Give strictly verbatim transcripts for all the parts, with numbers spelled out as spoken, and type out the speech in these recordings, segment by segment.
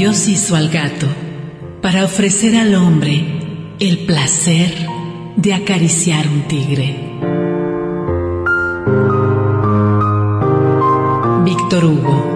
Dios hizo al gato para ofrecer al hombre el placer de acariciar un tigre. Víctor Hugo.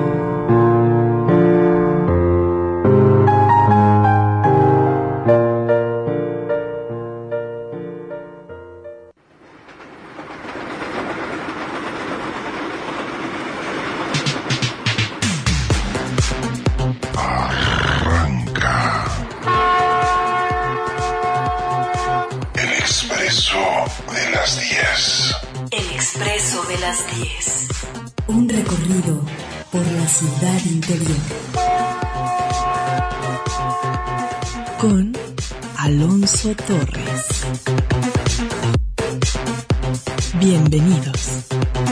Un recorrido por la ciudad interior. Con Alonso Torres. Bienvenidos.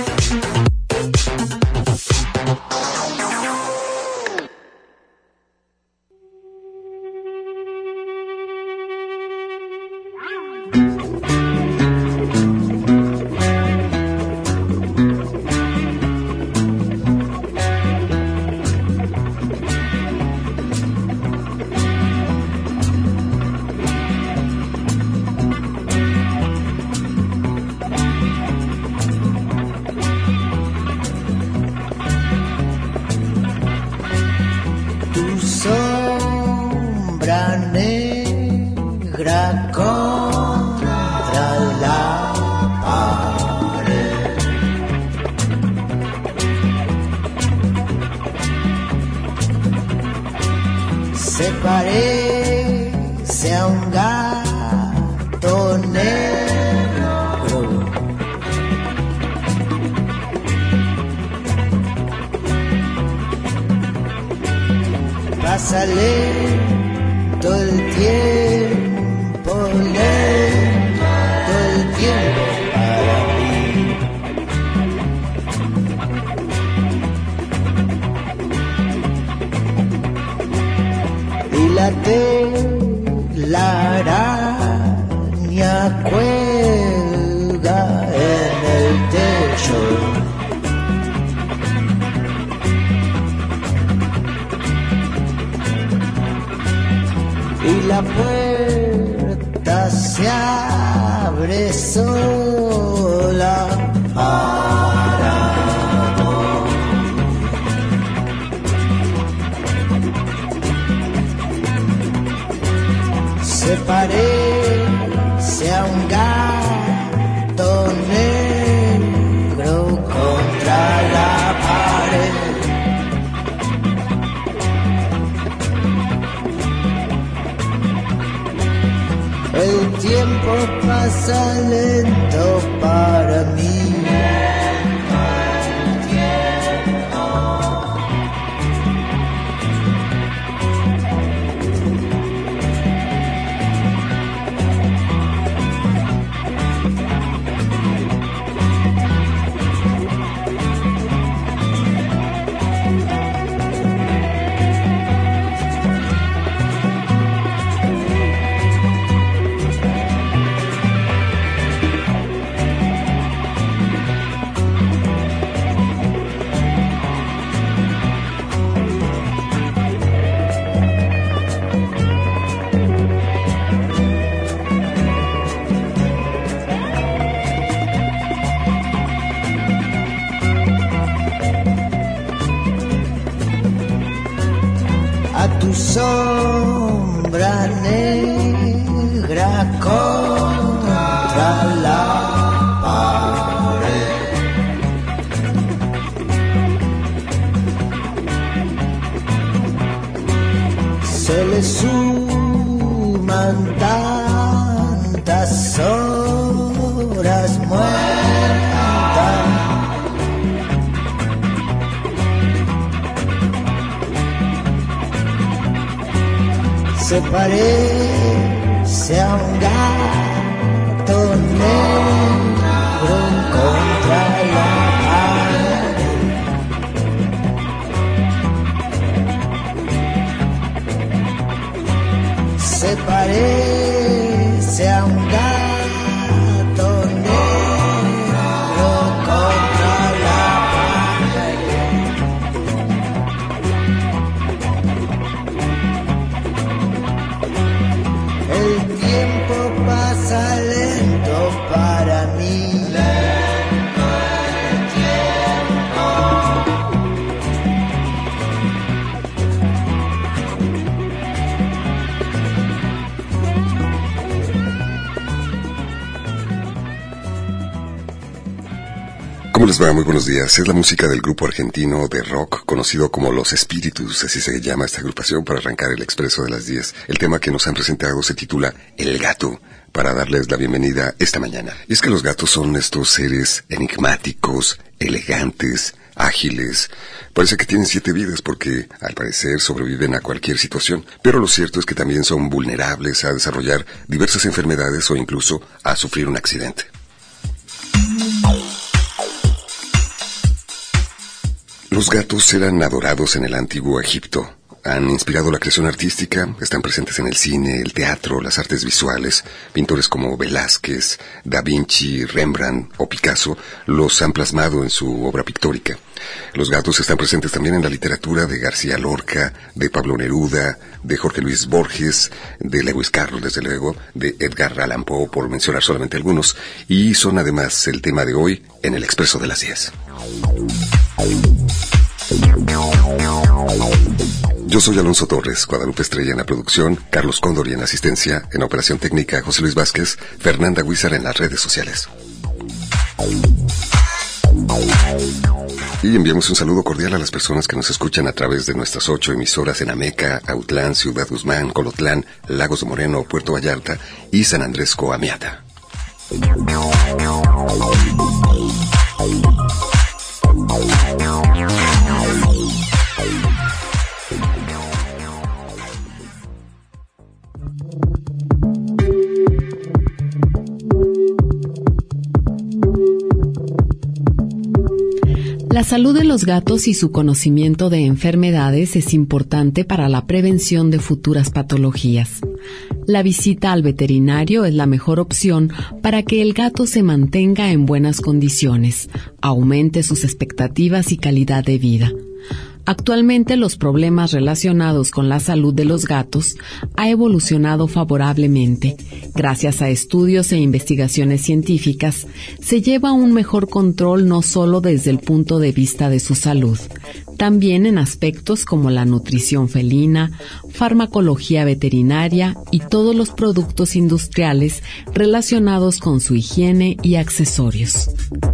Sombra negra contra la pared. Se le suman tantas horas muertas. Se parece a un gato negro contra la pared. Se parece a un gato negro contra la pared. ¿Cómo les va? Muy buenos días. Es la música del grupo argentino de rock conocido como Los Espíritus, así se llama esta agrupación, para arrancar el Expreso de las diez. El tema que nos han presentado se titula El Gato, para darles la bienvenida esta mañana. Y es que los gatos son estos seres enigmáticos, elegantes, ágiles. Parece que tienen siete vidas porque, al parecer, sobreviven a cualquier situación. Pero lo cierto es que también son vulnerables a desarrollar diversas enfermedades o incluso a sufrir un accidente. Los gatos eran adorados en el antiguo Egipto. Han inspirado la creación artística, están presentes en el cine, el teatro, las artes visuales. Pintores como Velázquez, Da Vinci, Rembrandt o Picasso los han plasmado en su obra pictórica. Los gatos están presentes también en la literatura de García Lorca, de Pablo Neruda, de Jorge Luis Borges, de Lewis Carroll, desde luego, de Edgar Allan Poe, por mencionar solamente algunos. Y son además el tema de hoy en el Expreso de las diez. Yo soy Alonso Torres, Guadalupe Estrella en la producción, Carlos Cóndor y en la asistencia, en operación técnica José Luis Vázquez, Fernanda Huizar en las redes sociales. Y enviamos un saludo cordial a las personas que nos escuchan a través de nuestras ocho emisoras en Ameca, Autlán, Ciudad Guzmán, Colotlán, Lagos de Moreno, Puerto Vallarta y San Andrés Coamiata. La salud de los gatos y su conocimiento de enfermedades es importante para la prevención de futuras patologías. La visita al veterinario es la mejor opción para que el gato se mantenga en buenas condiciones, aumente sus expectativas y calidad de vida. Actualmente los problemas relacionados con la salud de los gatos ha evolucionado favorablemente. Gracias a estudios e investigaciones científicas, se lleva un mejor control no solo desde el punto de vista de su salud, también en aspectos como la nutrición felina, farmacología veterinaria y todos los productos industriales relacionados con su higiene y accesorios.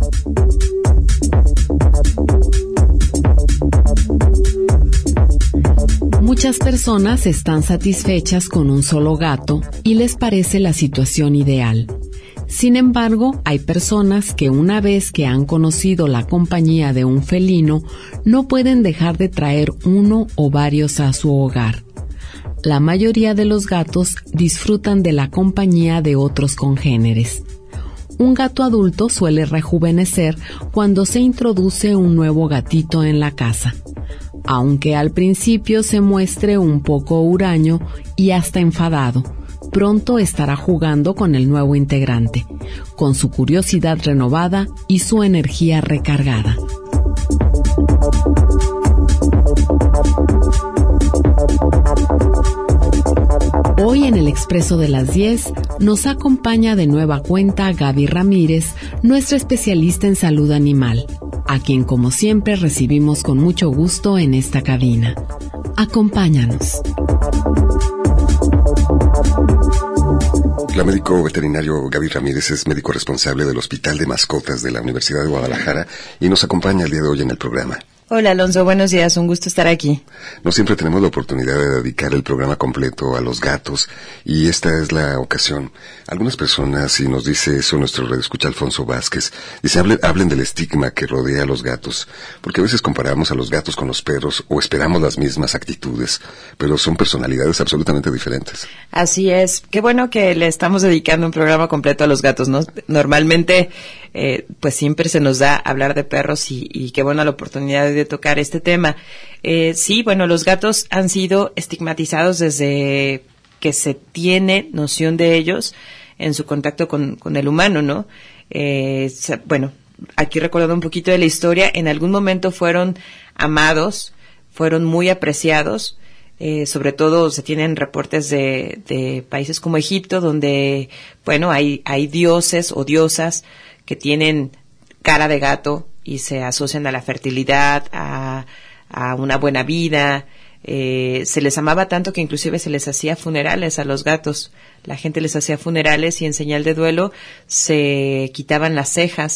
Muchas personas están satisfechas con un solo gato y les parece la situación ideal. Sin embargo, hay personas que una vez que han conocido la compañía de un felino, no pueden dejar de traer uno o varios a su hogar. La mayoría de los gatos disfrutan de la compañía de otros congéneres. Un gato adulto suele rejuvenecer cuando se introduce un nuevo gatito en la casa, aunque al principio se muestre un poco huraño y hasta enfadado. Pronto estará jugando con el nuevo integrante, con su curiosidad renovada y su energía recargada. Hoy en el Expreso de las diez nos acompaña de nueva cuenta Gaby Ramírez, nuestra especialista en salud animal, a quien como siempre recibimos con mucho gusto en esta cabina. Acompáñanos. La médico veterinario Gaby Ramírez es médico responsable del Hospital de Mascotas de la Universidad de Guadalajara y nos acompaña el día de hoy en el programa. Hola Alonso, buenos días, un gusto estar aquí. No siempre tenemos la oportunidad de dedicar el programa completo a los gatos y esta es la ocasión. Algunas personas, y nos dice eso nuestro radioescucha Alfonso Vázquez, dice hablen, hablen del estigma que rodea a los gatos, porque a veces comparamos a los gatos con los perros o esperamos las mismas actitudes, pero son personalidades absolutamente diferentes. Así es, qué bueno que le estamos dedicando un programa completo a los gatos, ¿no? Normalmente, eh, pues siempre se nos da hablar de perros y, y qué buena la oportunidad de de tocar este tema. Eh, sí, bueno, los gatos han sido estigmatizados desde que se tiene noción de ellos en su contacto con, con el humano, ¿no? Eh, se, bueno, aquí recordando un poquito de la historia, en algún momento fueron amados, fueron muy apreciados, eh, sobre todo se tienen reportes de, de países como Egipto, donde, bueno, hay, hay dioses o diosas que tienen cara de gato y se asocian a la fertilidad, a, a una buena vida. Eh, se les amaba tanto que inclusive se les hacía funerales a los gatos. La gente les hacía funerales y en señal de duelo se quitaban las cejas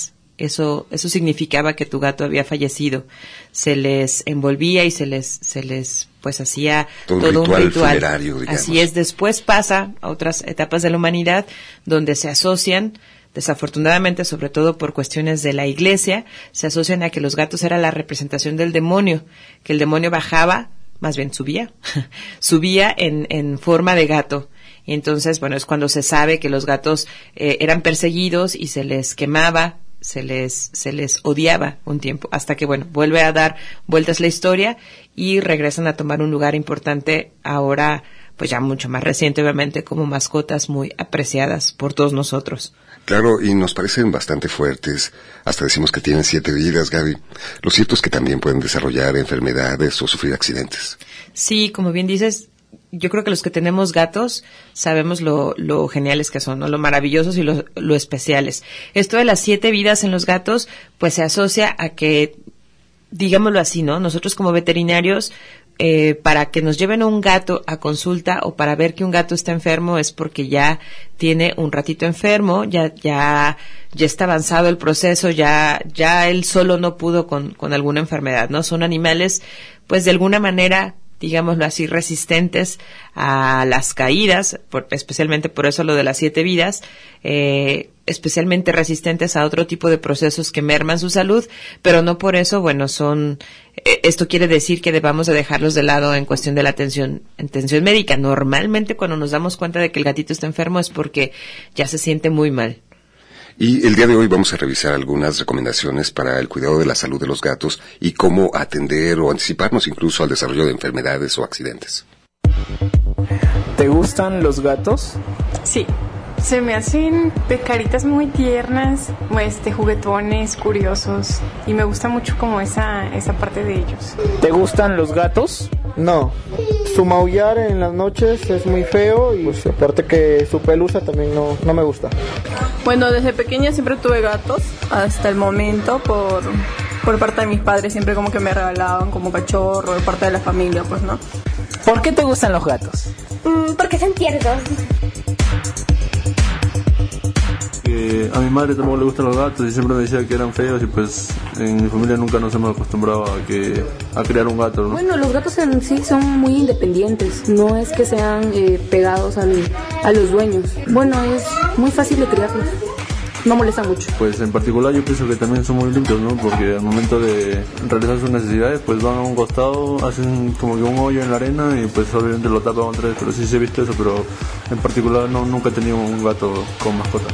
Eso, eso significaba que tu gato había fallecido. Se les envolvía y se les, se les, pues hacía todo, todo ritual un ritual funerario, digamos. Así es. Después pasa a otras etapas de la humanidad donde se asocian, desafortunadamente, sobre todo por cuestiones de la iglesia, se asocian a que los gatos eran la representación del demonio, que el demonio bajaba, más bien subía, subía en, en forma de gato. Y entonces, bueno, es cuando se sabe que los gatos eh, eran perseguidos y se les quemaba, se les, se les odiaba un tiempo, hasta que, bueno, vuelve a dar vueltas la historia y regresan a tomar un lugar importante ahora, pues ya mucho más reciente, obviamente, como mascotas muy apreciadas por todos nosotros. Claro, y nos parecen bastante fuertes. Hasta decimos que tienen siete vidas, Gaby. Lo cierto es que también pueden desarrollar enfermedades o sufrir accidentes. Sí, como bien dices, yo creo que los que tenemos gatos sabemos lo, lo geniales que son, ¿no? Lo maravillosos y lo, lo especiales. Esto de las siete vidas en los gatos, pues se asocia a que, digámoslo así, ¿no? Nosotros como veterinarios, eh, para que nos lleven a un gato a consulta o para ver que un gato está enfermo es porque ya tiene un ratito enfermo, ya, ya, ya está avanzado el proceso, ya, ya él solo no pudo con, con alguna enfermedad, ¿no? Son animales, pues de alguna manera, digámoslo así, resistentes a las caídas, por, especialmente por eso lo de las siete vidas, eh, especialmente resistentes a otro tipo de procesos que merman su salud, pero no por eso, bueno, son, eh, esto quiere decir que debamos de dejarlos de lado en cuestión de la atención, atención médica. Normalmente cuando nos damos cuenta de que el gatito está enfermo es porque ya se siente muy mal. Y el día de hoy vamos a revisar algunas recomendaciones para el cuidado de la salud de los gatos y cómo atender o anticiparnos incluso al desarrollo de enfermedades o accidentes. ¿Te gustan los gatos? Sí, se me hacen de caritas muy tiernas, este, juguetones, curiosos, y me gusta mucho como esa, esa parte de ellos. ¿Te gustan los gatos? No, su maullar en las noches es muy feo y pues, aparte que su pelusa también no, no me gusta. Bueno, desde pequeña siempre tuve gatos, hasta el momento por, por parte de mis padres, siempre como que me regalaban como cachorro, de parte de la familia, pues, ¿no? ¿Por qué te gustan los gatos? Mm, porque son tiernos. Eh, a mi madre tampoco le gustan los gatos y siempre me decía que eran feos y pues en mi familia nunca nos hemos acostumbrado a, que, a criar un gato, ¿no? Bueno, los gatos en sí son muy independientes, no es que sean eh, pegados al, a los dueños. Bueno, es muy fácil de criarlos, no molesta mucho. Pues en particular yo pienso que también son muy limpios, ¿no? Porque al momento de realizar sus necesidades pues van a un costado, hacen como que un hoyo en la arena y pues obviamente lo tapan otra vez, pero sí se he visto eso, pero en particular no, nunca he tenido un gato con mascota.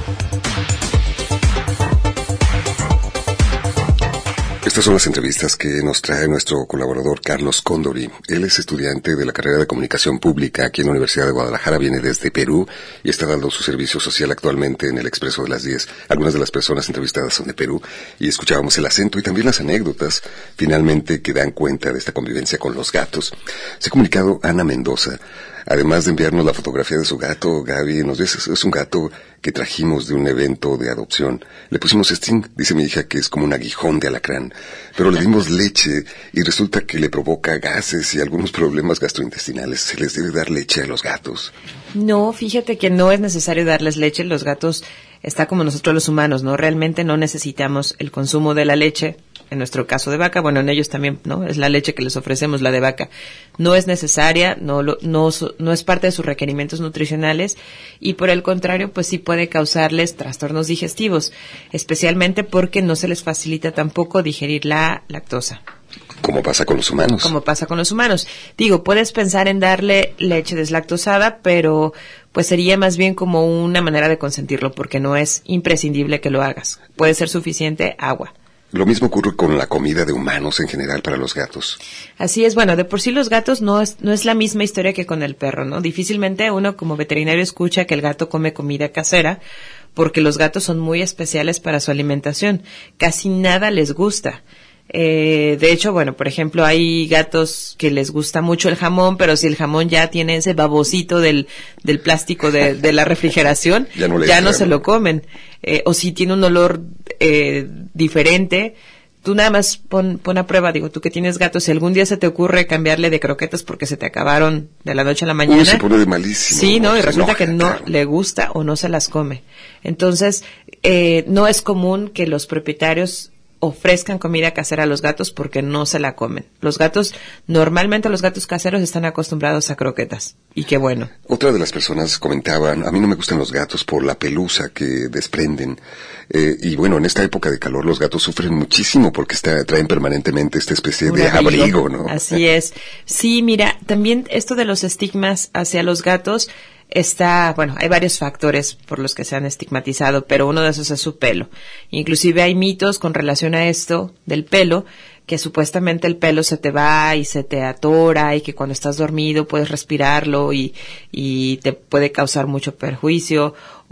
Estas son las entrevistas que nos trae nuestro colaborador Carlos Condori. Él es estudiante de la carrera de Comunicación Pública aquí en la Universidad de Guadalajara, viene desde Perú y está dando su servicio social actualmente en el Expreso de las diez. Algunas de las personas entrevistadas son de Perú y escuchábamos el acento y también las anécdotas, finalmente, que dan cuenta de esta convivencia con los gatos. Se ha comunicado Ana Mendoza. Además de enviarnos la fotografía de su gato, Gaby, nos dice, es un gato que trajimos de un evento de adopción. Le pusimos Sting, dice mi hija que es como un aguijón de alacrán, pero le dimos leche y resulta que le provoca gases y algunos problemas gastrointestinales. ¿Se les debe dar leche a los gatos? No, fíjate que no es necesario darles leche. Los gatos está como nosotros los humanos, ¿no? Realmente no necesitamos el consumo de la leche. En nuestro caso de vaca, bueno, en ellos también, ¿no? Es la leche que les ofrecemos, la de vaca. No es necesaria, no, lo, no, no es parte de sus requerimientos nutricionales y por el contrario, pues sí puede causarles trastornos digestivos, especialmente porque no se les facilita tampoco digerir la lactosa. Como pasa con los humanos. Como pasa con los humanos. Digo, puedes pensar en darle leche deslactosada, pero pues sería más bien como una manera de consentirlo, porque no es imprescindible que lo hagas. Puede ser suficiente agua. Lo mismo ocurre con la comida de humanos en general para los gatos. Así es, bueno, de por sí los gatos no es, no es la misma historia que con el perro, ¿no? Difícilmente uno como veterinario escucha que el gato come comida casera, porque los gatos son muy especiales para su alimentación. Casi nada les gusta. Eh, de hecho, bueno, por ejemplo, hay gatos que les gusta mucho el jamón, pero si el jamón ya tiene ese babosito del, del plástico de, de la refrigeración, ya no, ya no se lo comen. Eh, o si tiene un olor eh, diferente, tú nada más pon, pon a prueba, digo, tú que tienes gatos, si algún día se te ocurre cambiarle de croquetas porque se te acabaron de la noche a la mañana. Uy, se pone de malísimo. Sí, ¿no? Y resulta enoja, que no claro. le gusta o no se las come. Entonces, eh, no es común que los propietarios ofrezcan comida casera a los gatos porque no se la comen. Los gatos, normalmente los gatos caseros están acostumbrados a croquetas. Y qué bueno. Otra de las personas comentaban, a mí no me gustan los gatos por la pelusa que desprenden. Eh, y bueno, en esta época de calor los gatos sufren muchísimo porque está, traen permanentemente esta especie de abrigo, abrigo, ¿no? Así es. Sí, mira, también esto de los estigmas hacia los gatos está, bueno, hay varios factores por los que se han estigmatizado, pero uno de esos es su pelo. Inclusive hay mitos con relación a esto del pelo, que supuestamente el pelo se te va y se te atora y que cuando estás dormido puedes respirarlo y, y te puede causar mucho perjuicio,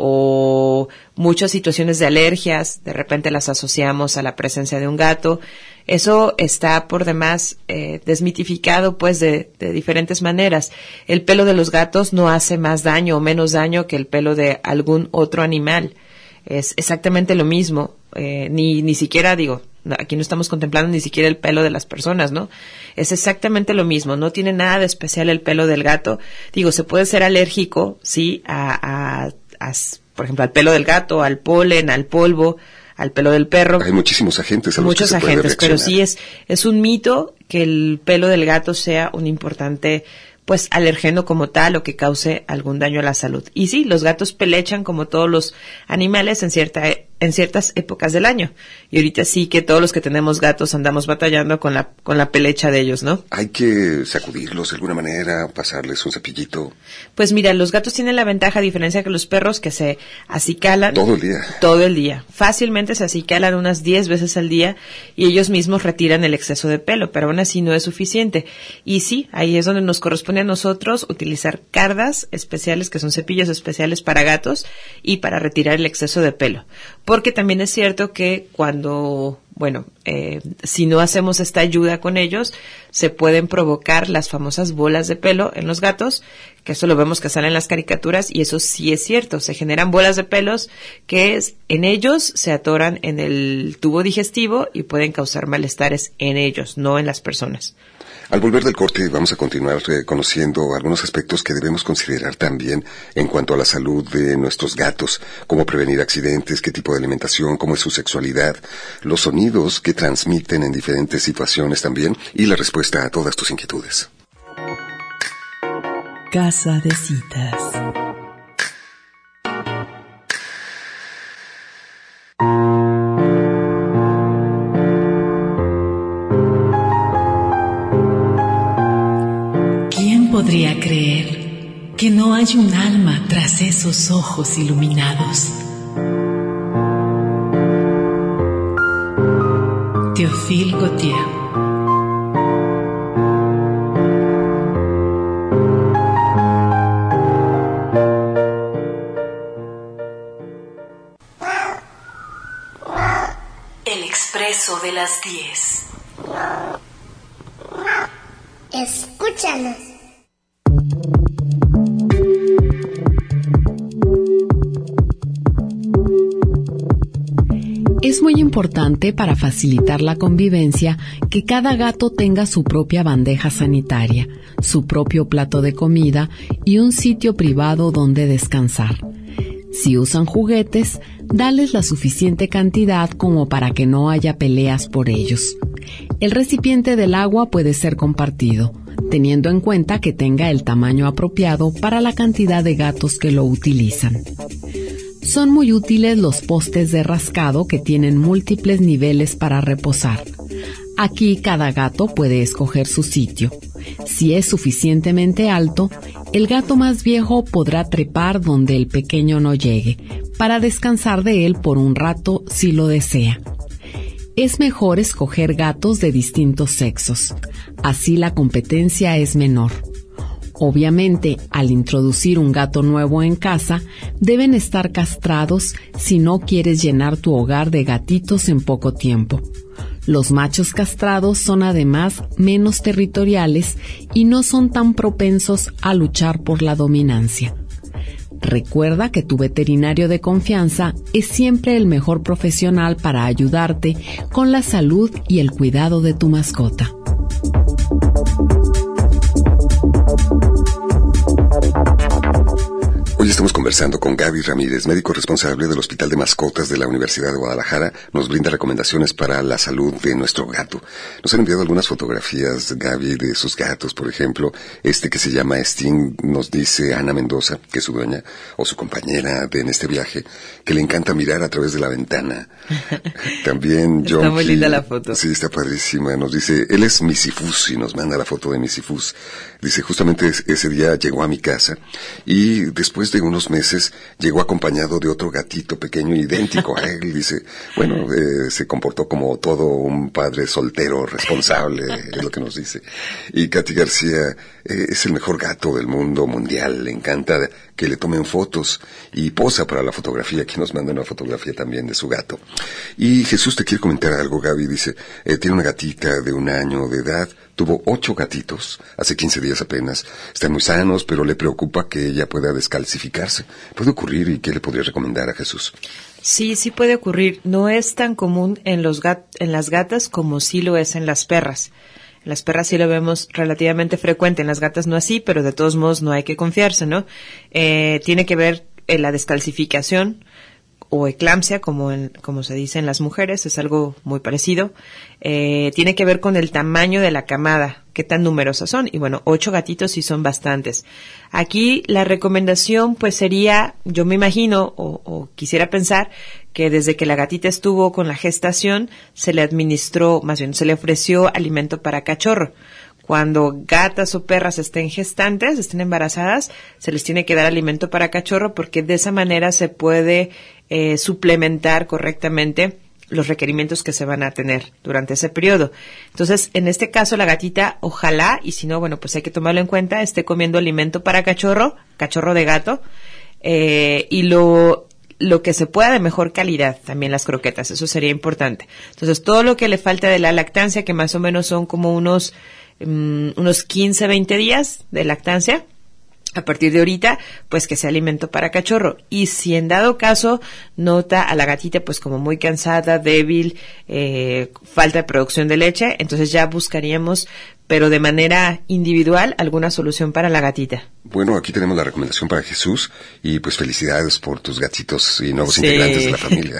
o muchas situaciones de alergias, de repente las asociamos a la presencia de un gato. Eso está por demás eh, desmitificado pues de, de diferentes maneras. El pelo de los gatos no hace más daño o menos daño que el pelo de algún otro animal. Es exactamente lo mismo, eh, ni, ni siquiera digo, aquí no estamos contemplando ni siquiera el pelo de las personas, ¿no? Es exactamente lo mismo, no tiene nada de especial el pelo del gato. Digo, se puede ser alérgico, sí, a, a, a por ejemplo, al pelo del gato, al polen, al polvo, al pelo del perro. Hay muchísimos agentes a los Muchos que se puede agentes, pero reaccionar. sí es, es un mito que el pelo del gato sea un importante pues alergeno como tal o que cause algún daño a la salud. Y sí, los gatos pelechan como todos los animales en cierta en ciertas épocas del año. Y ahorita sí que todos los que tenemos gatos andamos batallando con la con la pelecha de ellos, ¿no? Hay que sacudirlos de alguna manera, pasarles un cepillito. Pues mira, los gatos tienen la ventaja, a diferencia que los perros, que se acicalan todo el día. Todo el día. Fácilmente se acicalan unas diez veces al día y ellos mismos retiran el exceso de pelo, pero aún así no es suficiente. Y sí, ahí es donde nos corresponde a nosotros utilizar cardas especiales, que son cepillos especiales para gatos y para retirar el exceso de pelo. Porque también es cierto que cuando, bueno, eh, si no hacemos esta ayuda con ellos, se pueden provocar las famosas bolas de pelo en los gatos, que eso lo vemos que sale en las caricaturas, y eso sí es cierto, se generan bolas de pelos que es, en ellos se atoran en el tubo digestivo y pueden causar malestares en ellos, no en las personas. Al volver del corte vamos a continuar eh, conociendo algunos aspectos que debemos considerar también en cuanto a la salud de nuestros gatos, cómo prevenir accidentes, qué tipo de alimentación, cómo es su sexualidad, los sonidos que transmiten en diferentes situaciones también y la respuesta a todas tus inquietudes. Casa de citas. Podría creer que no hay un alma tras esos ojos iluminados. Théophile Gautier. El expreso de las diez. Escúchanos. Es muy importante para facilitar la convivencia que cada gato tenga su propia bandeja sanitaria, su propio plato de comida y un sitio privado donde descansar. Si usan juguetes, dales la suficiente cantidad como para que no haya peleas por ellos. El recipiente del agua puede ser compartido, teniendo en cuenta que tenga el tamaño apropiado para la cantidad de gatos que lo utilizan. Son muy útiles los postes de rascado que tienen múltiples niveles para reposar. Aquí cada gato puede escoger su sitio. Si es suficientemente alto, el gato más viejo podrá trepar donde el pequeño no llegue, para descansar de él por un rato si lo desea. Es mejor escoger gatos de distintos sexos. Así la competencia es menor. Obviamente, al introducir un gato nuevo en casa, deben estar castrados si no quieres llenar tu hogar de gatitos en poco tiempo. Los machos castrados son además menos territoriales y no son tan propensos a luchar por la dominancia. Recuerda que tu veterinario de confianza es siempre el mejor profesional para ayudarte con la salud y el cuidado de tu mascota. Hoy estamos conversando con Gaby Ramírez, médico responsable del Hospital de Mascotas de la Universidad de Guadalajara. Nos brinda recomendaciones para la salud de nuestro gato. Nos han enviado algunas fotografías, Gaby, de sus gatos, por ejemplo. Este que se llama Sting, nos dice Ana Mendoza, que es su dueña o su compañera de en este viaje, que le encanta mirar a través de la ventana. También John. Está muy linda la foto. Sí, está padrísima. Nos dice, él es Misifus y nos manda la foto de Misifus. Dice, justamente ese día llegó a mi casa y después de unos meses llegó acompañado de otro gatito pequeño idéntico a él. Dice, bueno, eh, se comportó como todo un padre soltero responsable, es lo que nos dice. Y Katy García, eh, es el mejor gato del mundo mundial. Le encanta que le tomen fotos y posa para la fotografía. Aquí nos manda una fotografía también de su gato. Y Jesús te quiere comentar algo, Gaby. Dice, eh, tiene una gatita de un año de edad. Tuvo ocho gatitos, hace quince días apenas. Están muy sanos, pero le preocupa que ella pueda descalcificarse. ¿Puede ocurrir y qué le podría recomendar a Jesús? Sí, sí puede ocurrir. No es tan común en los gat- en las gatas como sí lo es en las perras. En las perras sí lo vemos relativamente frecuente, en las gatas no así, pero de todos modos no hay que confiarse, ¿no? Eh, tiene que ver en la descalcificación o eclampsia, como en, como se dice en las mujeres, es algo muy parecido. Eh, tiene que ver con el tamaño de la camada, qué tan numerosas son. Y bueno, ocho gatitos sí son bastantes. Aquí la recomendación pues sería, yo me imagino o, o quisiera pensar que desde que la gatita estuvo con la gestación se le administró, más bien se le ofreció alimento para cachorro. Cuando gatas o perras estén gestantes, estén embarazadas, se les tiene que dar alimento para cachorro porque de esa manera se puede eh, suplementar correctamente los requerimientos que se van a tener durante ese periodo. Entonces, en este caso, la gatita, ojalá, y si no, bueno, pues hay que tomarlo en cuenta, esté comiendo alimento para cachorro, cachorro de gato, eh, y lo... lo que se pueda de mejor calidad, también las croquetas, eso sería importante. Entonces, todo lo que le falta de la lactancia, que más o menos son como unos, um, unos quince, veinte días de lactancia, a partir de ahorita, pues que sea alimento para cachorro. Y si en dado caso nota a la gatita pues como muy cansada, débil, eh, falta de producción de leche, entonces ya buscaríamos, pero de manera individual, alguna solución para la gatita. Bueno, aquí tenemos la recomendación para Jesús y pues felicidades por tus gatitos y nuevos Sí. integrantes de la familia.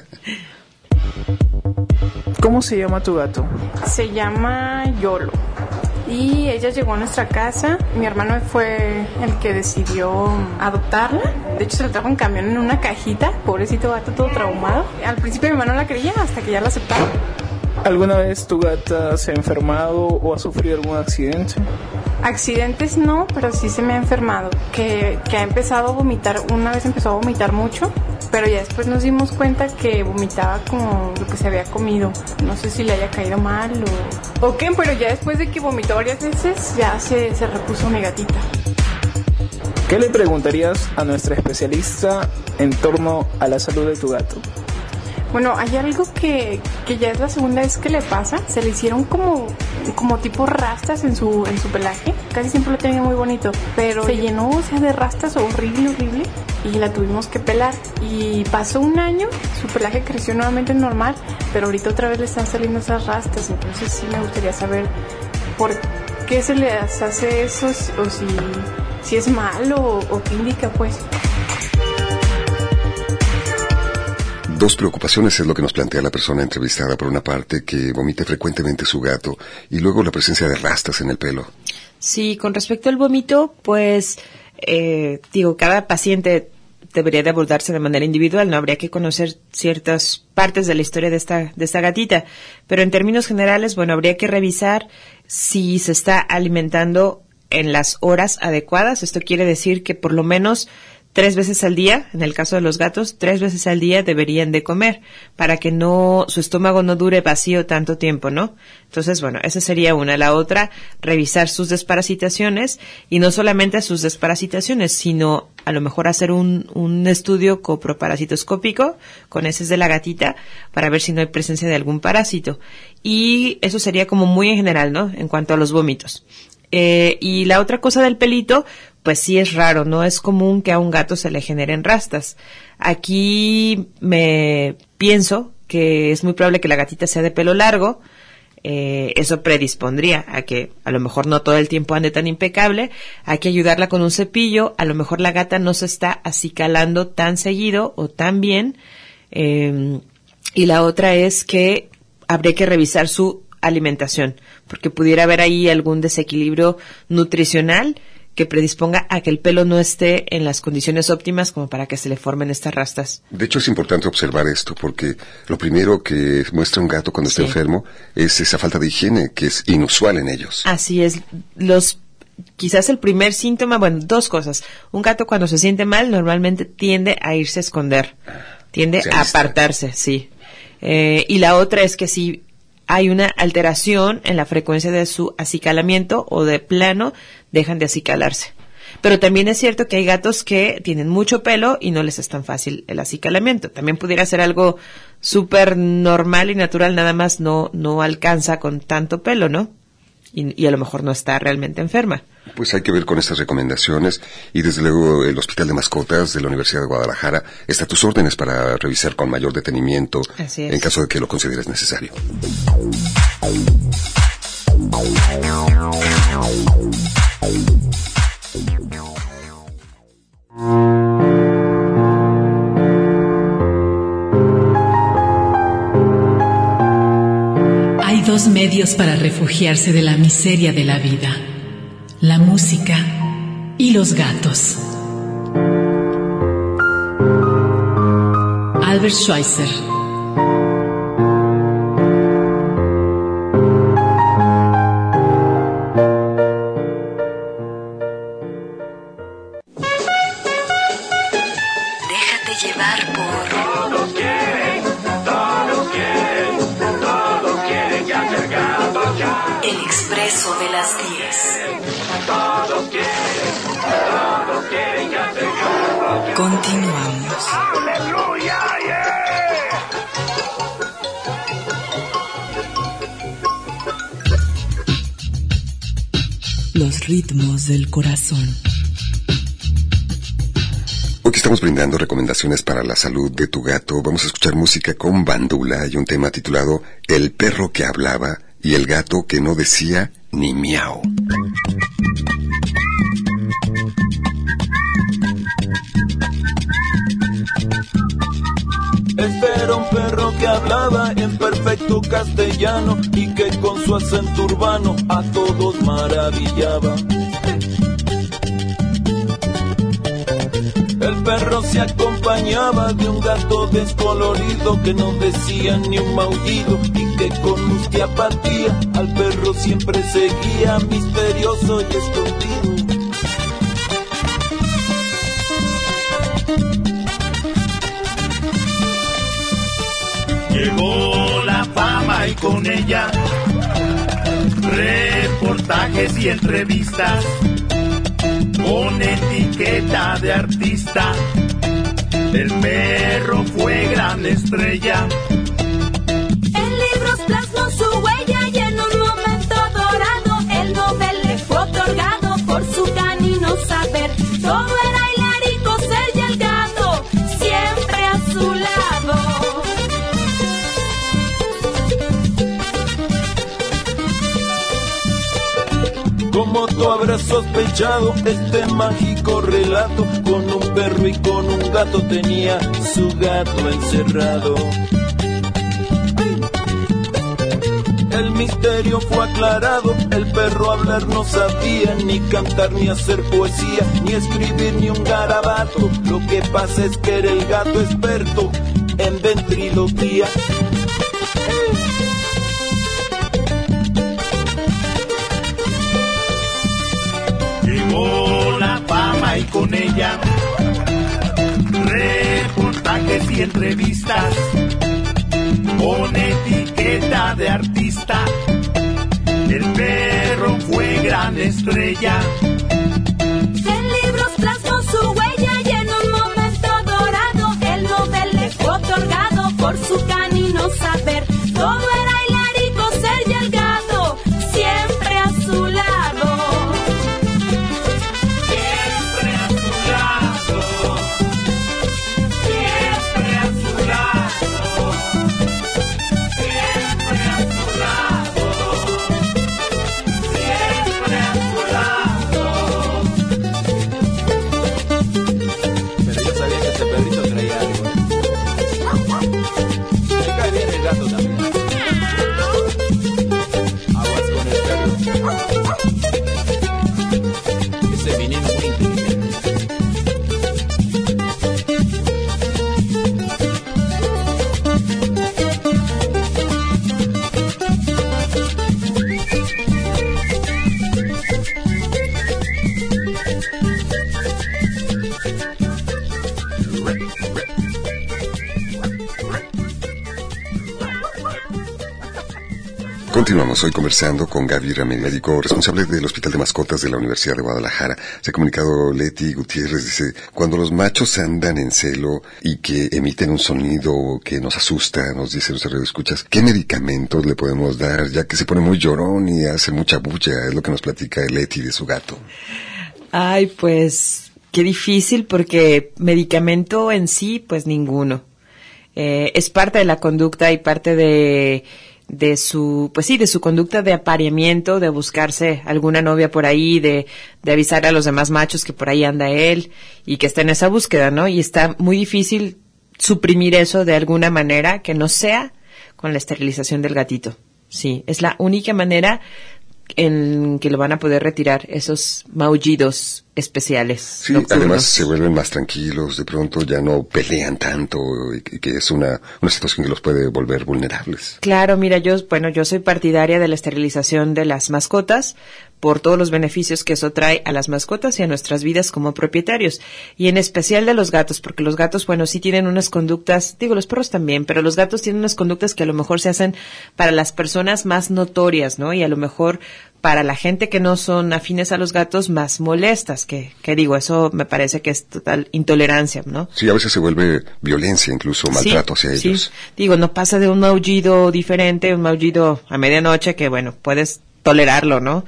¿Cómo se llama tu gato? Se llama Yolo. Y ella llegó a nuestra casa. Mi hermano fue el que decidió adoptarla. De hecho, se la trajo en camión en una cajita. Pobrecito gato, todo traumado. Al principio mi hermano no la creía hasta que ya la aceptaron. ¿Alguna vez tu gata se ha enfermado o ha sufrido algún accidente? Accidentes no, pero sí se me ha enfermado. Que, que ha empezado a vomitar. Una vez empezó a vomitar mucho, pero ya después nos dimos cuenta que vomitaba como lo que se había comido. No sé si le haya caído mal o, o qué, pero ya después de que vomitó varias veces, ya se, se repuso mi gatita. ¿Qué le preguntarías a nuestra especialista en torno a la salud de tu gato? Bueno, hay algo que, que ya es la segunda vez que le pasa. Se le hicieron como, como tipo rastas en su, en su pelaje. Casi siempre lo tenía muy bonito, pero se llenó, o sea, de rastas horrible, horrible. Y la tuvimos que pelar. Y pasó un año, su pelaje creció nuevamente normal, pero ahorita otra vez le están saliendo esas rastas. Entonces sí me gustaría saber por qué se les hace eso, o si, si es malo o, o qué indica, pues. Dos preocupaciones es lo que nos plantea la persona entrevistada. Por una parte, que vomite frecuentemente su gato y luego la presencia de rastas en el pelo. Sí, con respecto al vómito, pues, eh, digo, cada paciente debería de abordarse de manera individual, no habría que conocer ciertas partes de la historia de esta, de esta gatita, pero en términos generales, bueno, habría que revisar si se está alimentando en las horas adecuadas. Esto quiere decir que por lo menos tres veces al día, en el caso de los gatos, tres veces al día deberían de comer para que no, su estómago no dure vacío tanto tiempo, ¿no? Entonces, bueno, esa sería una. La otra, revisar sus desparasitaciones y no solamente sus desparasitaciones, sino a lo mejor hacer un, un estudio coproparasitoscópico con heces de la gatita para ver si no hay presencia de algún parásito. Y eso sería como muy en general, ¿no? En cuanto a los vómitos. Eh, y la otra cosa del pelito, pues sí es raro, no es común que a un gato se le generen rastas. Aquí me pienso que es muy probable que la gatita sea de pelo largo, Eh, eso predispondría a que a lo mejor no todo el tiempo ande tan impecable, hay que ayudarla con un cepillo, a lo mejor la gata no se está acicalando tan seguido o tan bien, eh, y la otra es que habría que revisar su alimentación, porque pudiera haber ahí algún desequilibrio nutricional que predisponga a que el pelo no esté en las condiciones óptimas como para que se le formen estas rastas. De hecho, es importante observar esto porque lo primero que muestra un gato cuando Sí. está enfermo es esa falta de higiene que es inusual en ellos. Así es. Los quizás el primer síntoma, bueno, dos cosas. Un gato cuando se siente mal normalmente tiende a irse a esconder, tiende Se a alista. apartarse, sí. Eh, y la otra es que si hay una alteración en la frecuencia de su acicalamiento o de plano dejan de acicalarse. Pero también es cierto que hay gatos que tienen mucho pelo y no les es tan fácil el acicalamiento. También pudiera ser algo súper normal y natural, nada más no, no alcanza con tanto pelo, ¿no? Y, y a lo mejor no está realmente enferma. Pues hay que ver con estas recomendaciones y desde luego el Hospital de Mascotas de la Universidad de Guadalajara está a tus órdenes para revisar con mayor detenimiento Así es. en caso de que lo consideres necesario. Hay dos medios para refugiarse de la miseria de la vida: la música y los gatos. Albert Schweitzer. Déjate llevar por... Todos quieren, todos quieren, todos quieren ya ser gatos ya. El expreso de las diez. Todos quieren, todos quieren ya ser gatos ya. Continuamos. ¡Aleluya! Los ritmos del corazón. Hoy que estamos brindando recomendaciones para la salud de tu gato, vamos a escuchar música con bandula y un tema titulado El perro que hablaba y el gato que no decía ni miau. Este era un perro que hablaba en perfecto castellano y que con su acento urbano a todos maravillaba. El perro se acompañaba de un gato descolorido que no decía ni un maullido y que con luz y apatía al perro siempre seguía misterioso y escondido. Llegó la fama y con ella reportajes y entrevistas con etiqueta de artista. El perro fue gran estrella. En libros plasmó su huella y en un momento dorado el Nobel le fue otorgado por su canino saber. Todo era hilar y coser y el gato siempre a su lado. Como tú habrás sospechado, este mágico relato con un perro y con un gato tenía su gato encerrado. El misterio fue aclarado, el perro hablar no sabía, ni cantar, ni hacer poesía, ni escribir, ni un garabato. Lo que pasa es que era el gato experto en ventriloquía. Llegó la fama y con ella reportajes y entrevistas con etiqueta de artista. El perro fue gran estrella. En libros plasmó su huella y en un momento dorado el Nobel le fue otorgado por su canino saber. Todo era hilar y coser y el gato siempre a su lado. Siempre a su lado. Siempre a su lado. Siempre a su lado. Continuamos hoy conversando con Gaby Ramírez, médico responsable del Hospital de Mascotas de la Universidad de Guadalajara. Se ha comunicado Leti Gutiérrez, dice, cuando los machos andan en celo y que emiten un sonido que nos asusta, nos dice nuestro radio escuchas, ¿qué medicamentos le podemos dar? Ya que se pone muy llorón y hace mucha bulla, es lo que nos platica Leti de su gato. Ay, pues, qué difícil, porque medicamento en sí, pues ninguno. Eh, es parte de la conducta y parte de... de su, pues sí, de su conducta de apareamiento, de buscarse alguna novia por ahí, de, de avisar a los demás machos que por ahí anda él y que está en esa búsqueda, ¿no? Y está muy difícil suprimir eso de alguna manera que no sea con la esterilización del gatito. Sí, es la única manera en que lo van a poder retirar, esos maullidos especiales. Sí, nocturnos. Además se vuelven más tranquilos, de pronto ya no pelean tanto, y que es una, una situación que los puede volver vulnerables. Claro, mira, yo, bueno, yo soy partidaria de la esterilización de las mascotas por todos los beneficios que eso trae a las mascotas y a nuestras vidas como propietarios, y en especial de los gatos, porque los gatos, bueno, sí tienen unas conductas, digo, los perros también, pero los gatos tienen unas conductas que a lo mejor se hacen para las personas más notorias, ¿no? Y a lo mejor para la gente que no son afines a los gatos, más molestas, que, que digo, eso me parece que es total intolerancia, ¿no? Sí, a veces se vuelve violencia, incluso maltrato sí, hacia ellos. Sí, digo, no pasa de un maullido diferente, un maullido a medianoche, que bueno, puedes tolerarlo, ¿no?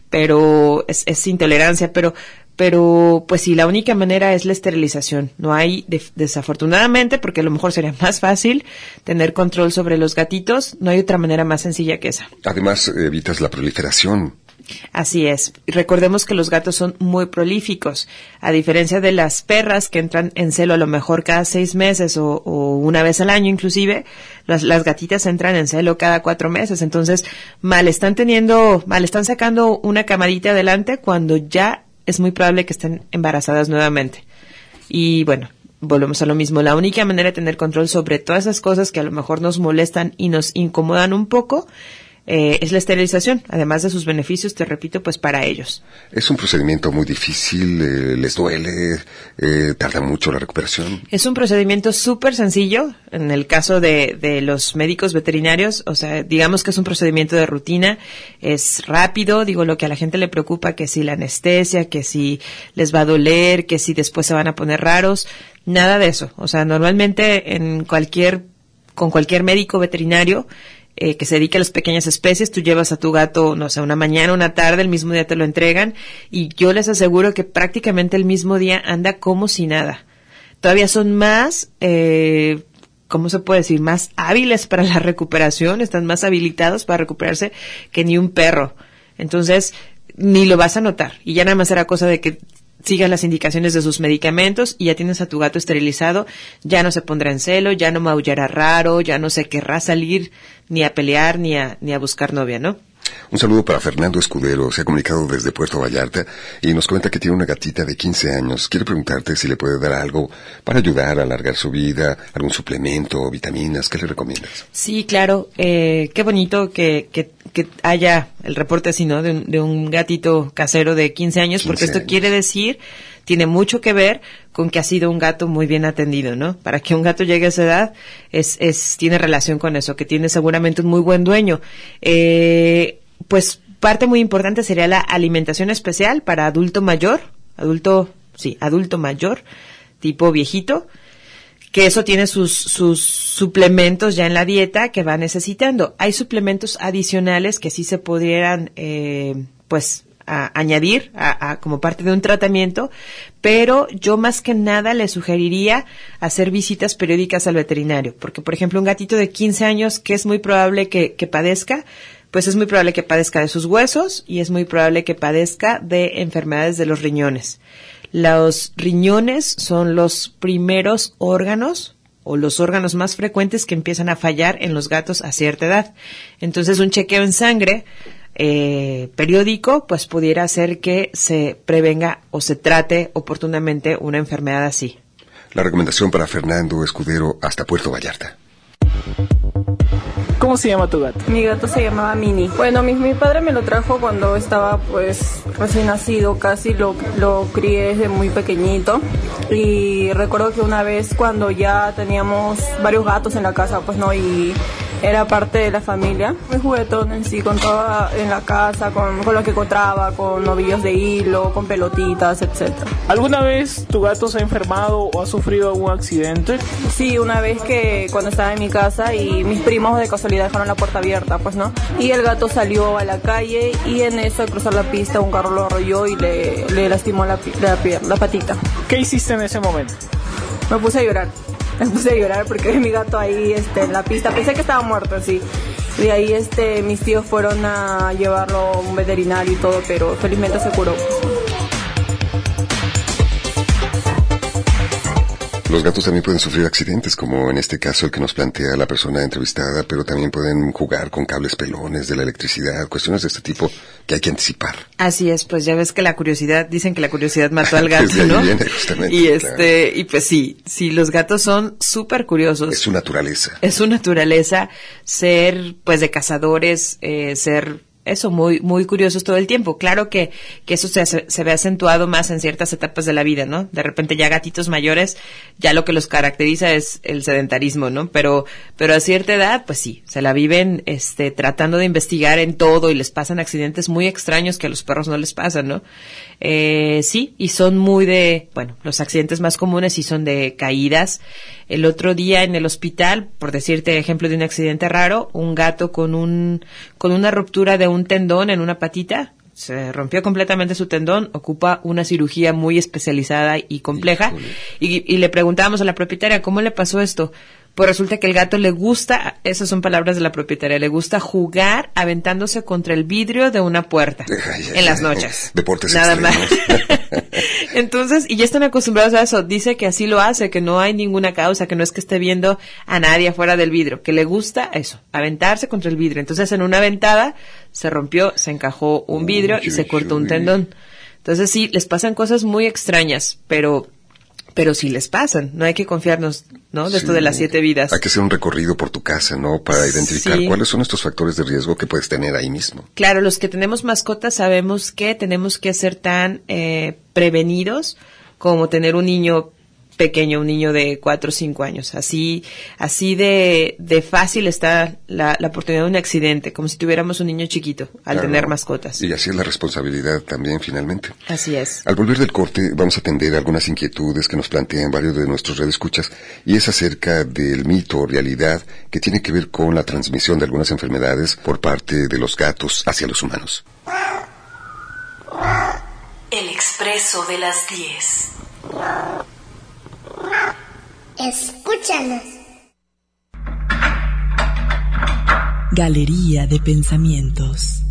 Pero es, es intolerancia, pero... Pero, pues sí, la única manera es la esterilización. No hay, de, desafortunadamente, porque a lo mejor sería más fácil tener control sobre los gatitos, no hay otra manera más sencilla que esa. Además, evitas la proliferación. Así es. Recordemos que los gatos son muy prolíficos, a diferencia de las perras que entran en celo a lo mejor cada seis meses o, o una vez al año inclusive, las, las gatitas entran en celo cada cuatro meses. Entonces, mal están teniendo, mal están sacando una camadita adelante cuando ya es muy probable que estén embarazadas nuevamente. Y bueno, volvemos a lo mismo. La única manera de tener control sobre todas esas cosas que a lo mejor nos molestan y nos incomodan un poco eh, es la esterilización, además de sus beneficios, te repito, pues para ellos. Es un procedimiento muy difícil, eh, les duele, eh, tarda mucho la recuperación. Es un procedimiento súper sencillo, en el caso de, de los médicos veterinarios, o sea, digamos que es un procedimiento de rutina, es rápido, digo, lo que a la gente le preocupa, que si la anestesia, que si les va a doler, que si después se van a poner raros, nada de eso. O sea, normalmente en cualquier, con cualquier médico veterinario, Eh, que se dedica a las pequeñas especies, tú llevas a tu gato, no sé, una mañana, una tarde, el mismo día te lo entregan, y yo les aseguro que prácticamente el mismo día anda como si nada. Todavía son más, eh, ¿cómo se puede decir? Más hábiles para la recuperación, están más habilitados para recuperarse que ni un perro. Entonces, ni lo vas a notar, y ya nada más será cosa de que sigas las indicaciones de sus medicamentos y ya tienes a tu gato esterilizado, ya no se pondrá en celo, ya no maullará raro, ya no se querrá salir ni a pelear ni a, ni a buscar novia, ¿no? Un saludo para Fernando Escudero, se ha comunicado desde Puerto Vallarta y nos comenta que tiene una gatita de quince años. Quiere preguntarte si le puede dar algo para ayudar a alargar su vida, algún suplemento, vitaminas, ¿qué le recomiendas? Sí, claro, eh, qué bonito que, que, que haya el reporte así, ¿no? De un, de un gatito casero de quince años, porque esto quiere decir, tiene mucho que ver con que ha sido un gato muy bien atendido, ¿no? Para que un gato llegue a esa edad, es, es, tiene relación con eso, que tiene seguramente un muy buen dueño. Eh, pues parte muy importante sería la alimentación especial para adulto mayor, adulto, sí, adulto mayor, tipo viejito, que eso tiene sus, sus suplementos ya en la dieta que va necesitando. Hay suplementos adicionales que sí se pudieran, eh, pues, a añadir a, a, como parte de un tratamiento, pero yo más que nada le sugeriría hacer visitas periódicas al veterinario, porque por ejemplo un gatito de quince años que es muy probable que, que padezca, pues es muy probable que padezca de sus huesos y es muy probable que padezca de enfermedades de los riñones. Los riñones son los primeros órganos o los órganos más frecuentes que empiezan a fallar en los gatos a cierta edad. Entonces un chequeo en sangre Eh, periódico, pues pudiera hacer que se prevenga o se trate oportunamente una enfermedad así. La recomendación para Fernando Escudero hasta Puerto Vallarta. ¿Cómo se llama tu gato? Mi gato se llamaba Mini. Bueno, mi, mi padre me lo trajo cuando estaba pues recién nacido, casi lo, lo crié desde muy pequeñito. Y recuerdo que una vez cuando ya teníamos varios gatos en la casa, pues no, y era parte de la familia. Muy juguetón en sí, con todo en la casa, con, con lo que encontraba, con novillos de hilo, con pelotitas, etcétera. ¿Alguna vez tu gato se ha enfermado o ha sufrido algún accidente? Sí, una vez que cuando estaba en mi casa y mis primos de casualidad dejaron la puerta abierta, pues, ¿no? Y el gato salió a la calle y en eso, al cruzar la pista, un carro lo arrolló y le, le lastimó la, la, la patita. ¿Qué hiciste en ese momento? Me puse a llorar. Me puse a llorar porque vi mi gato ahí este, en la pista. Pensé que estaba muerto, sí. De ahí este, mis tíos fueron a llevarlo a un veterinario y todo, pero felizmente se curó. Los gatos también pueden sufrir accidentes, como en este caso el que nos plantea la persona entrevistada, pero también pueden jugar con cables pelones de la electricidad, cuestiones de este tipo que hay que anticipar. Así es, pues ya ves que la curiosidad, dicen que la curiosidad mató al gato, Desde ahí ¿no? viene, justamente, y este, claro. y pues sí, sí, los gatos son súper curiosos. Es su naturaleza. Es su naturaleza ser, pues, de cazadores, eh, ser eso, muy muy curiosos todo el tiempo. Claro que, que eso se, se ve acentuado más en ciertas etapas de la vida, ¿no? De repente ya gatitos mayores, ya lo que los caracteriza es el sedentarismo, ¿no? Pero, pero a cierta edad, pues sí, se la viven, este, tratando de investigar en todo y les pasan accidentes muy extraños que a los perros no les pasan, ¿no? Eh, sí, y son muy de, bueno, los accidentes más comunes sí son de caídas. El otro día en el hospital, por decirte ejemplo de un accidente raro, un gato con un, con una ruptura de un tendón en una patita, se rompió completamente su tendón, ocupa una cirugía muy especializada y compleja, y, y le preguntábamos a la propietaria, ¿cómo le pasó esto? Pues resulta que el gato le gusta, esas son palabras de la propietaria, le gusta jugar aventándose contra el vidrio de una puerta ay, ay, en las noches. Deportes Nada extremos. más. Entonces, y ya están acostumbrados a eso, dice que así lo hace, que no hay ninguna causa, que no es que esté viendo a nadie afuera del vidrio, que le gusta eso, aventarse contra el vidrio. Entonces, en una aventada se rompió, se encajó un vidrio uy, y se cortó uy. un tendón. Entonces, sí, les pasan cosas muy extrañas, pero... pero sí les pasan, no hay que confiarnos, ¿no? De sí, esto de las siete vidas. Hay que hacer un recorrido por tu casa, ¿no? Para identificar sí. cuáles son estos factores de riesgo que puedes tener ahí mismo. Claro, los que tenemos mascotas sabemos que tenemos que ser tan eh, prevenidos como tener un niño pequeño, un niño de cuatro o cinco años. Así así de, de fácil está la, la oportunidad de un accidente, como si tuviéramos un niño chiquito al claro, tener mascotas. Y así es la responsabilidad también, finalmente. Así es. Al volver del corte, vamos a atender algunas inquietudes que nos plantean varios de nuestros radioescuchas, y es acerca del mito o realidad que tiene que ver con la transmisión de algunas enfermedades por parte de los gatos hacia los humanos. El expreso de las diez. Escúchanos. Galería de pensamientos.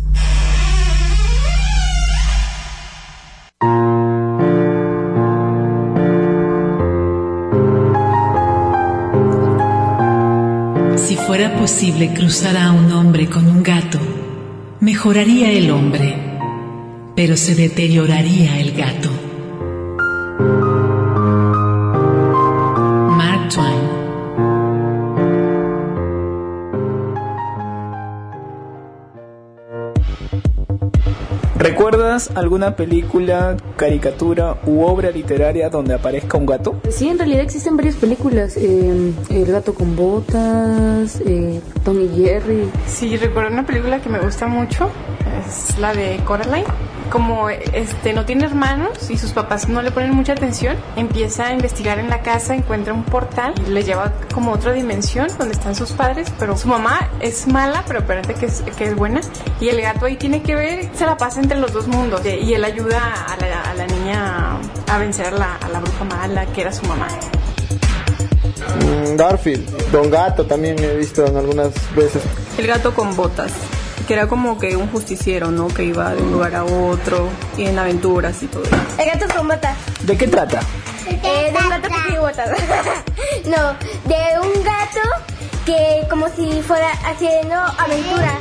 Si fuera posible cruzar a un hombre con un gato, mejoraría el hombre, pero se deterioraría el gato. Mark Twain. ¿Recuerdas alguna película, caricatura u obra literaria donde aparezca un gato? Sí, en realidad existen varias películas. Eh, El gato con botas, eh, Tom y Jerry. Sí, recuerdo una película que me gusta mucho, es la de Coraline. Como este no tiene hermanos y sus papás no le ponen mucha atención, empieza a investigar en la casa, encuentra un portal y le lleva como a otra dimensión donde están sus padres, pero su mamá es mala, pero parece que es, que es buena, y el gato ahí tiene que ver, se la pasa entre los dos mundos, y él ayuda a la, a la niña a vencer a la, a la bruja mala que era su mamá. Garfield, Don Gato también he visto en algunas veces. El gato con botas, que era como que un justiciero, ¿no? Que iba de un lugar a otro y en aventuras y todo eso. El gato con botas. ¿De qué trata? Eh, de un gato que tiene botas. No, de un gato que como si fuera haciendo aventura.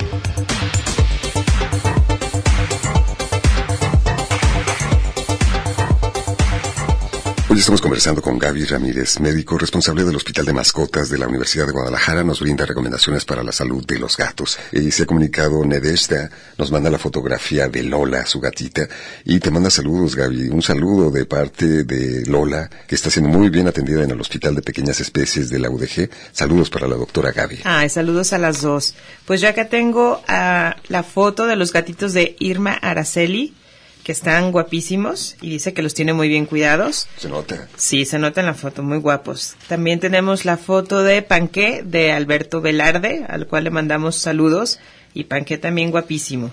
Pues estamos conversando con Gaby Ramírez, médico responsable del Hospital de Mascotas de la Universidad de Guadalajara. Nos brinda recomendaciones para la salud de los gatos. Y se ha comunicado Nedeshda, nos manda la fotografía de Lola, su gatita, y te manda saludos, Gaby. Un saludo de parte de Lola, que está siendo muy bien atendida en el Hospital de Pequeñas Especies de la U D G. Saludos para la doctora Gaby. Ay, saludos a las dos. Pues yo acá tengo uh, la foto de los gatitos de Irma Araceli, que están guapísimos y dice que los tiene muy bien cuidados. ¿Se nota? Sí, se nota en la foto, muy guapos. También tenemos la foto de Panqué, de Alberto Velarde, al cual le mandamos saludos, y Panqué también guapísimo.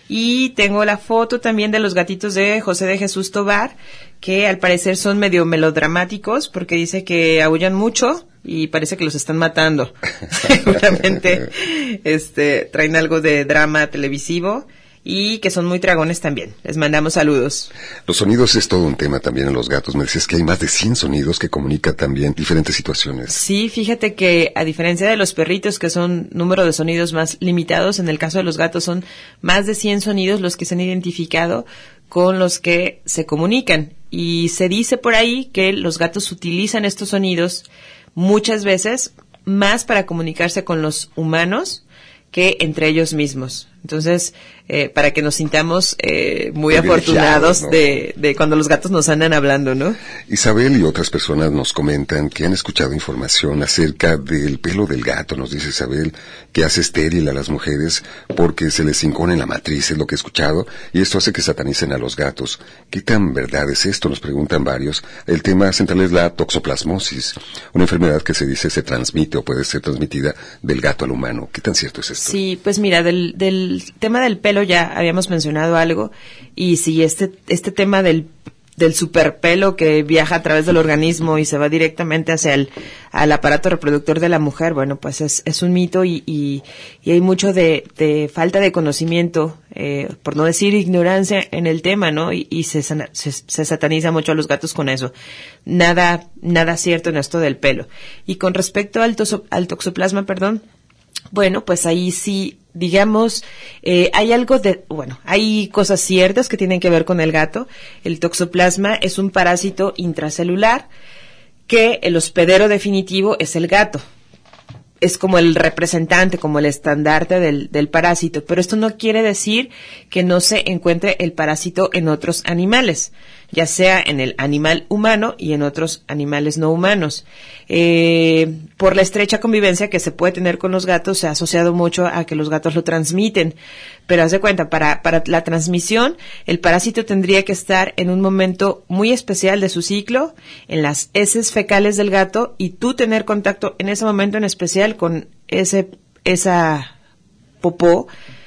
Y tengo la foto también de los gatitos de José de Jesús Tobar, que al parecer son medio melodramáticos, porque dice que aullan mucho y parece que los están matando. Seguramente este, traen algo de drama televisivo. Y que son muy dragones también. Les mandamos saludos. Los sonidos es todo un tema también en los gatos. Me decías que hay más de cien sonidos que comunican también diferentes situaciones. Sí, fíjate que a diferencia de los perritos, que son número de sonidos más limitados, en el caso de los gatos son más de cien sonidos los que se han identificado con los que se comunican. Y se dice por ahí que los gatos utilizan estos sonidos muchas veces más para comunicarse con los humanos que entre ellos mismos. Entonces, eh, para que nos sintamos eh, muy afortunados, ¿no?, de, de cuando los gatos nos andan hablando, ¿no? Isabel y otras personas nos comentan que han escuchado información acerca del pelo del gato. Nos dice Isabel que hace estéril a las mujeres porque se les hincona en la matriz, es lo que he escuchado, y esto hace que satanicen a los gatos. ¿Qué tan verdad es esto?, nos preguntan varios. El tema central es la toxoplasmosis, una enfermedad que se dice se transmite o puede ser transmitida del gato al humano. ¿Qué tan cierto es esto? Sí, pues mira, del, del el tema del pelo ya habíamos mencionado algo, y si este este tema del del superpelo que viaja a través del organismo y se va directamente hacia el al aparato reproductor de la mujer, bueno, pues es es un mito, y y, y hay mucho de, de falta de conocimiento, eh, por no decir ignorancia en el tema, ¿no? Y, y se, se se sataniza mucho a los gatos con eso. Nada nada cierto en esto del pelo. Y con respecto al toso, al toxoplasma, perdón, bueno, pues ahí sí, digamos, eh, hay algo de, bueno, hay cosas ciertas que tienen que ver con el gato. El toxoplasma es un parásito intracelular que el hospedero definitivo es el gato. Es como el representante, como el estandarte del, del parásito, pero esto no quiere decir que no se encuentre el parásito en otros animales, ya sea en el animal humano y en otros animales no humanos. Eh, por la estrecha convivencia que se puede tener con los gatos, se ha asociado mucho a que los gatos lo transmiten, pero haz de cuenta, para, para la transmisión, el parásito tendría que estar en un momento muy especial de su ciclo, en las heces fecales del gato, y tú tener contacto en ese momento en especial con ese esa popó,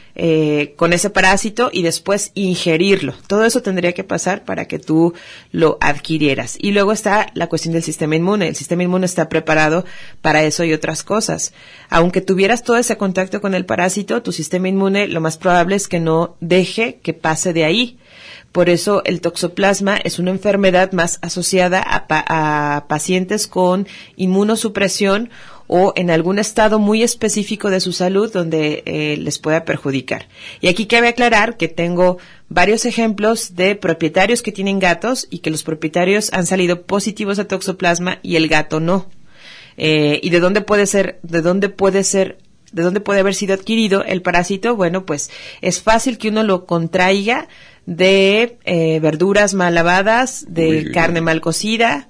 eh, con ese parásito, y después ingerirlo. Todo eso tendría que pasar para que tú lo adquirieras. Y luego está la cuestión del sistema inmune. El sistema inmune está preparado para eso y otras cosas. Aunque tuvieras todo ese contacto con el parásito, tu sistema inmune lo más probable es que no deje que pase de ahí. Por eso el toxoplasma es una enfermedad más asociada a, pa- a pacientes con inmunosupresión o en algún estado muy específico de su salud donde eh, les pueda perjudicar. Y aquí cabe aclarar que tengo varios ejemplos de propietarios que tienen gatos y que los propietarios han salido positivos a toxoplasma y el gato no. Eh, ¿Y de dónde puede ser, de dónde puede ser, de dónde puede haber sido adquirido el parásito? Bueno, pues es fácil que uno lo contraiga de eh, verduras mal lavadas, de carne mal cocida.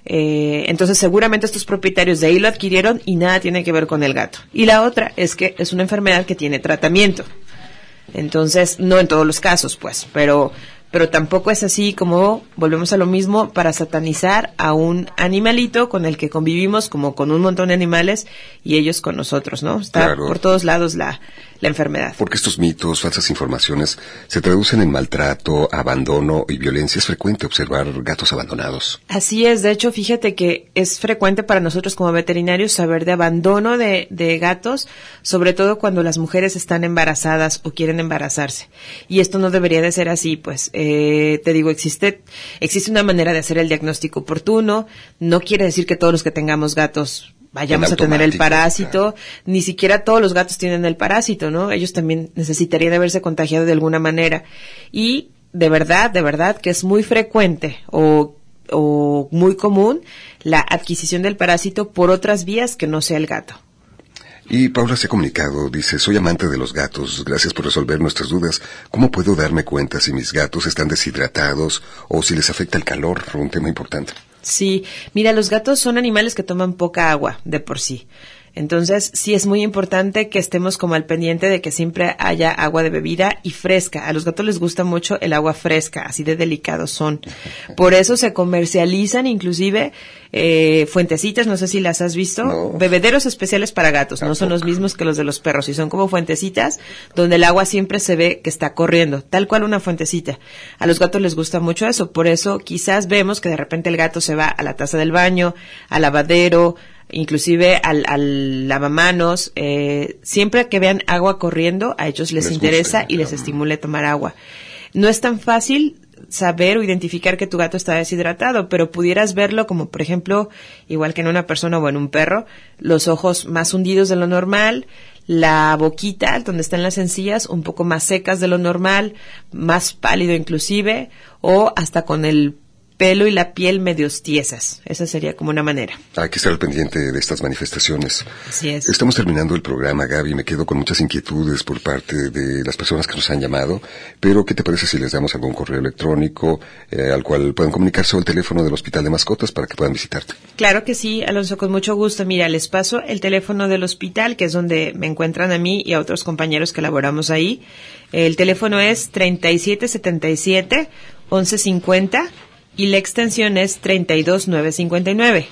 Eh, entonces seguramente estos propietarios de ahí lo adquirieron y nada tiene que ver con el gato. Y la otra es que es una enfermedad que tiene tratamiento. Entonces, no en todos los casos, pues, pero pero tampoco es así como, volvemos a lo mismo, para satanizar a un animalito con el que convivimos como con un montón de animales y ellos con nosotros, ¿no? Está claro, por todos lados la, la enfermedad. Porque estos mitos, falsas informaciones, se traducen en maltrato, abandono y violencia. Es frecuente observar gatos abandonados. Así es, de hecho, fíjate que es frecuente para nosotros como veterinarios saber de abandono de, de gatos, sobre todo cuando las mujeres están embarazadas o quieren embarazarse. Y esto no debería de ser así, pues. Eh, te digo, existe existe una manera de hacer el diagnóstico oportuno. No quiere decir que todos los que tengamos gatos vayamos a tener el parásito, claro. Ni siquiera todos los gatos tienen el parásito, ¿no? Ellos también necesitarían haberse contagiado de alguna manera. Y de verdad, de verdad que es muy frecuente, o o muy común la adquisición del parásito por otras vías que no sea el gato. Y Paula se ha comunicado, dice, soy amante de los gatos, gracias por resolver nuestras dudas. ¿Cómo puedo darme cuenta si mis gatos están deshidratados o si les afecta el calor? Un tema importante. Sí, mira, los gatos son animales que toman poca agua de por sí. Entonces, sí es muy importante que estemos como al pendiente de que siempre haya agua de bebida y fresca. A los gatos les gusta mucho el agua fresca, así de delicados son. Por eso se comercializan inclusive eh, fuentecitas, no sé si las has visto, no. Bebederos especiales para gatos. Tampoco. No son los mismos que los de los perros, y son como fuentecitas donde el agua siempre se ve que está corriendo, tal cual una fuentecita. A los gatos les gusta mucho eso, por eso quizás vemos que de repente el gato se va a la taza del baño, al lavadero, inclusive al, al lavamanos, eh, siempre que vean agua corriendo, a ellos les, les interesa gusta, y les estimule tomar agua. No es tan fácil saber o identificar que tu gato está deshidratado, pero pudieras verlo como, por ejemplo, igual que en una persona o en un perro, los ojos más hundidos de lo normal, la boquita, donde están las encías, un poco más secas de lo normal, más pálido inclusive, o hasta con el pelo y la piel medios tiesas. Esa sería como una manera. Hay que estar al pendiente de estas manifestaciones. Así es. Estamos terminando el programa, Gaby. Me quedo con muchas inquietudes por parte de las personas que nos han llamado. Pero, ¿qué te parece si les damos algún correo electrónico eh, al cual puedan comunicarse, o el teléfono del Hospital de Mascotas para que puedan visitarte? Claro que sí, Alonso, con mucho gusto. Mira, les paso el teléfono del hospital, que es donde me encuentran a mí y a otros compañeros que laboramos ahí. El teléfono es treinta y siete setenta y siete, once cincuenta y la extensión es treinta y dos nueve cincuenta y nueve.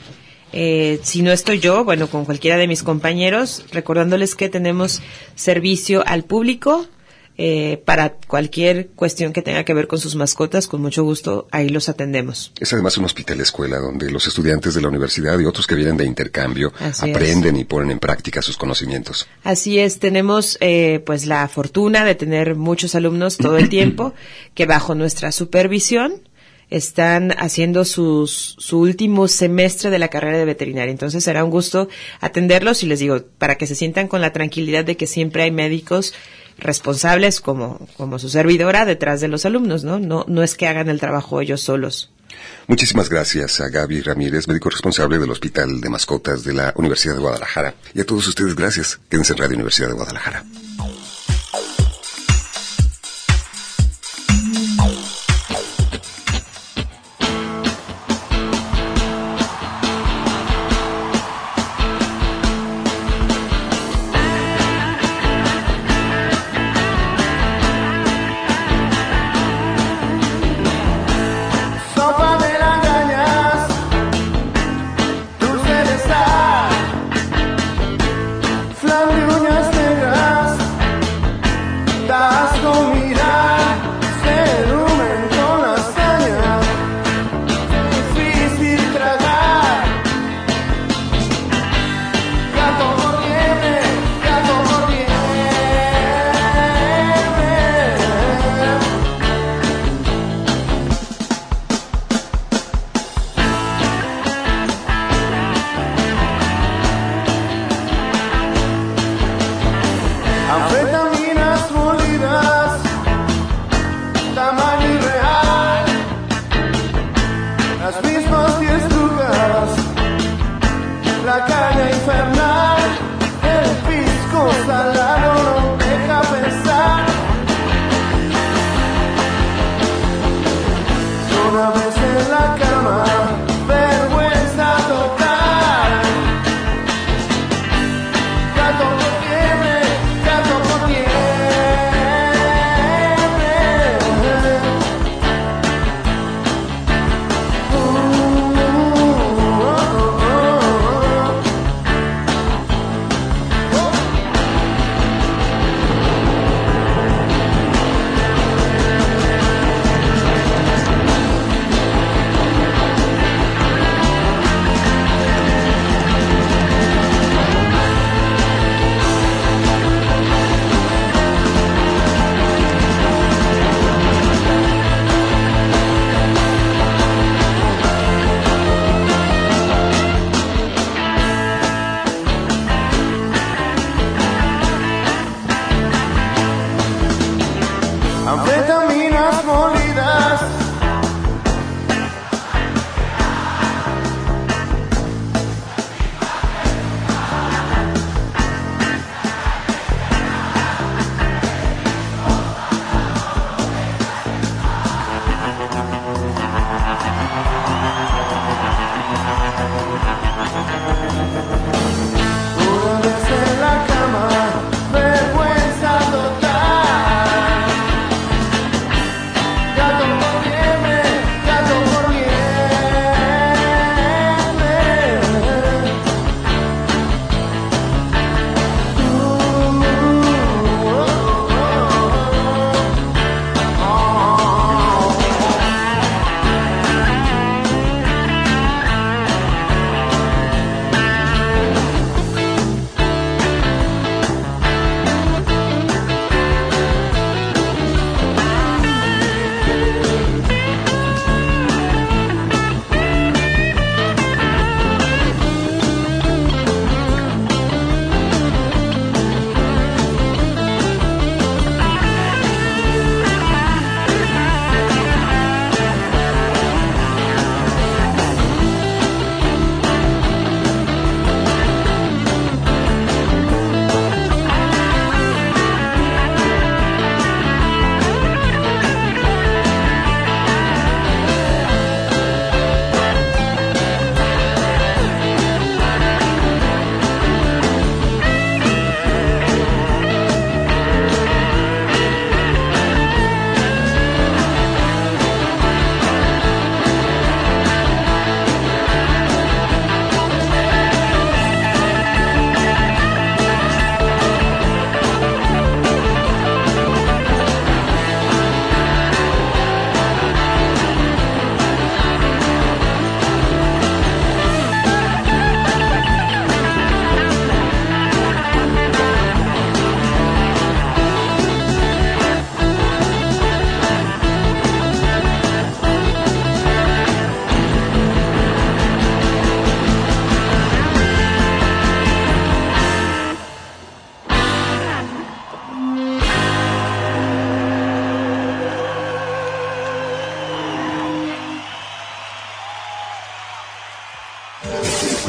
Eh, si no estoy yo, bueno, con cualquiera de mis compañeros, recordándoles que tenemos servicio al público eh, para cualquier cuestión que tenga que ver con sus mascotas, con mucho gusto ahí los atendemos. Es además un hospital escuela donde los estudiantes de la universidad y otros que vienen de intercambio Así aprenden es. y ponen en práctica sus conocimientos. Así es, tenemos eh, pues la fortuna de tener muchos alumnos todo el tiempo que bajo nuestra supervisión están haciendo sus, su último semestre de la carrera de veterinaria. Entonces será un gusto atenderlos y les digo, para que se sientan con la tranquilidad de que siempre hay médicos responsables como, como su servidora detrás de los alumnos, ¿no? No, no es que hagan el trabajo ellos solos. Muchísimas gracias a Gaby Ramírez, médico responsable del Hospital de Mascotas de la Universidad de Guadalajara. Y a todos ustedes, gracias. Quédense en Radio Universidad de Guadalajara.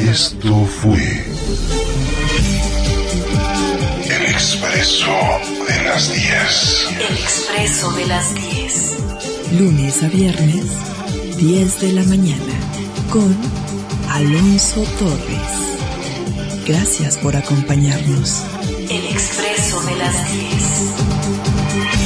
Esto fue El Expreso de las diez. El Expreso de las diez. Lunes a viernes, diez de la mañana, con Alonso Torres. Gracias por acompañarnos. El Expreso de las diez.